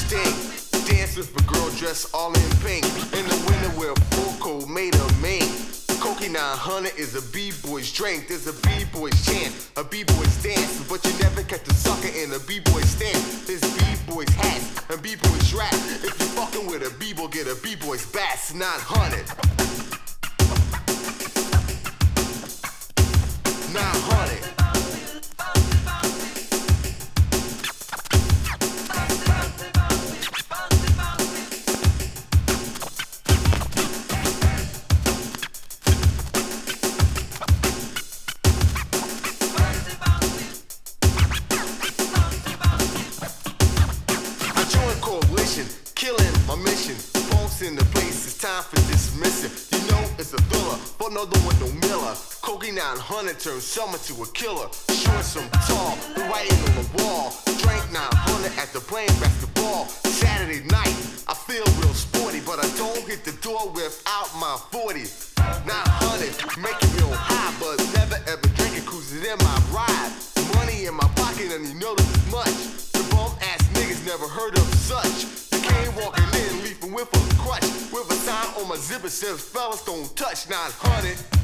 sting. Dance with a girl dressed all in pink. In the winter where a full coat made of mink. Cokie 900 is a b-boy's drink. There's a b-boy's chant, a b-boy's dance. But you never catch a sucker in a b-boy's stand. There's b-boy's hats and b-boy's rap. If you fucking with a b-boy, get a b-boy's bass. 900. 900. Killing my mission, folks in the place, it's time for dismissing. You know it's a thriller, but no one no Miller. Cokie 900 turns summer to a killer. Short some tall, the writing on the wall. Drank 900 after playing basketball. Saturday night, I feel real sporty, but I don't hit the door without my 40. 900, make it real high, but never ever drink it, cruising in my ride. Money in my pocket and you know this is much. The bum ass niggas never heard of such. Came walking in, leaping with a crutch. With a sign on my zipper says, fellas don't touch 900.